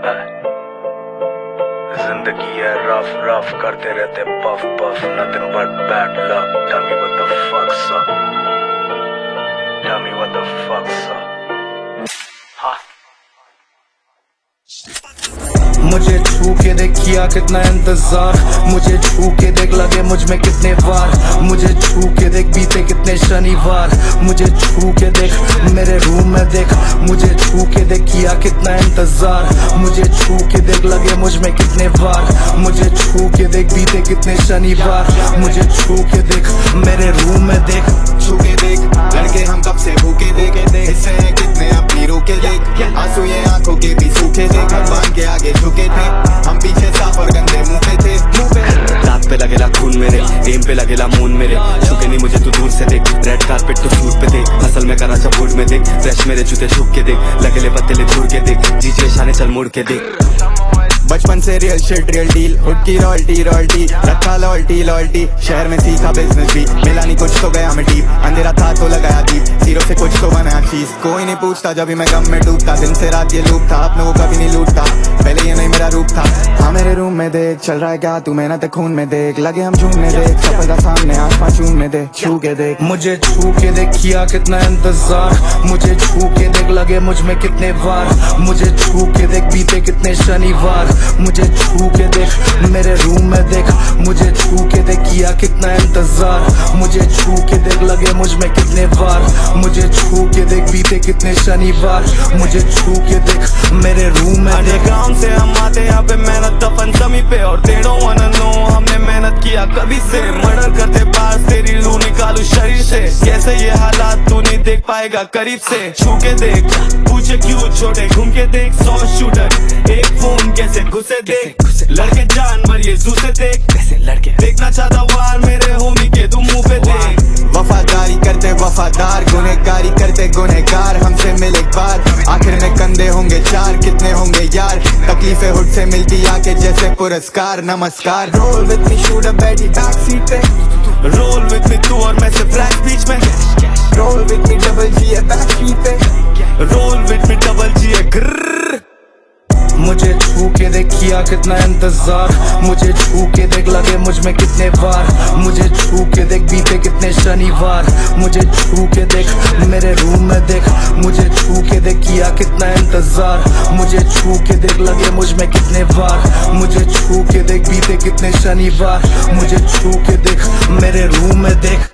जिंदगी है rough rough करते रहते puff puff nothing but bad luck. Tell me what the fuck's up. Tell me what the fuck's up. हाँ मुझे छू के देख किया कितना इंतजार, मुझे छू के देख लगे मुझ में कितने वार, मुझे छू के देख बीते कितने शनिवार, मुझे छू के देख मेरे रूम में देख, मुझे छू के देख किया कितना इंतजार, मुझे छू के देख लगे मुझ में कितने वार, मुझे छू के देख बीते कितने शनिवार, मुझे छू के देख मेरे रूम में देख, छू के देख लड़के हम कब से भूखे देख, हिस्से हैं कितने अपनी रोके देख, आंसू ये आंखों के भी सूखे देख, भगवान के आगे झुके थे हम, पीछे साफ और गंदे मुंह पे थे, मुंह पे रात पे लगेला खून मेरे, एम पे लगेला मून मेरे, छुके नहीं मुझे तू दूर से देख, रेड कारपेट तो शूट पे देख, असल में करा चपूट में देख, फ्रेश मेरे जूते छुप के देख, लगेले पत्तेले दूर के देख, जीजे शाने चल मुड़ के देख। बचपन से real shit real deal, hood की रॉयल्टी रॉयल्टी, रखा लॉयल्टी लॉयल्टी, शहर में सीखा बिजनेस भी, मिला नहीं कुछ तो गया मैं डीप, अंधेरा था तो लगाया दीप, जीरो से कुछ तो बना चीज, कोई नहीं पूछता जब भी मैं गम में डूबता, दिन से रात ये लूप था, अपनों को कभी नहीं लूटता, पहले ये नहीं मेरा रूप था। हाँ मेरे रूम में देख चल रहा है क्या तू, मेहनत खून में देख, लगे हम झूमने देख, सफलता सामने आसमां चूम में देख, छू के देख, मुझे छू के देख किया कितना इंतजार, मुझे छू के देख लगे मुझ में कितने वार, मुझे छू के देख बीते कितने शनिवार, मुझे छू के देख मेरे रूम में देख, मुझे छू के देख किया कितना इंतजार, मुझे छू के देख लगे मुझ में कितने वार, मुझे छू के देख बीते कितने शनिवार, मुझे छू के देख मेरे रूम में देख। गाँव से हम आते यहाँ पे मेहनत दफन समी पे, और they don't wanna know हमने मेहनत किया कभी से, मर्डर करते पास तेरी लू निकालू शरीर से, कैसे ये हालात तू नहीं देख पाएगा करीब से, छू के देख पूछे क्यों छोटे, घूम के देख 100 शूटर एक फोन कैसे घुसे देख, लड़के जानवर ये जू से देख, कैसे लड़के देखना चाहता वार मेरे होमी के तू मुंह पे देख। वफादारी करते वफादार, गुनहगारी करते गुनहगार, हमसे मिल एक बार, आखिर में कंधे होंगे चार, कितने होंगे यार, तकलीफें हुड से मिलती आके जैसे पुरस्कार, नमस्कार। Roll with me shoot a बैठी बैक सीट पे, रोल विद मी तू और मैं से फ्लैश बीच में, roll with me double G back seat पे, roll with me double G ग्रर। मुझे छू के देख किया कितना इंतजार, मुझे छू के देख लगे मुझ में कितने वार, मुझे छू के देख बीते कितने शनिवार, मुझे छू के देख मेरे रूम में देख, मुझे छू के देख किया कितना इंतजार, मुझे छू के देख लगे मुझ में कितने वार, मुझे छू के देख बीते कितने शनिवार, मुझे छू के देख मेरे रूम में देख।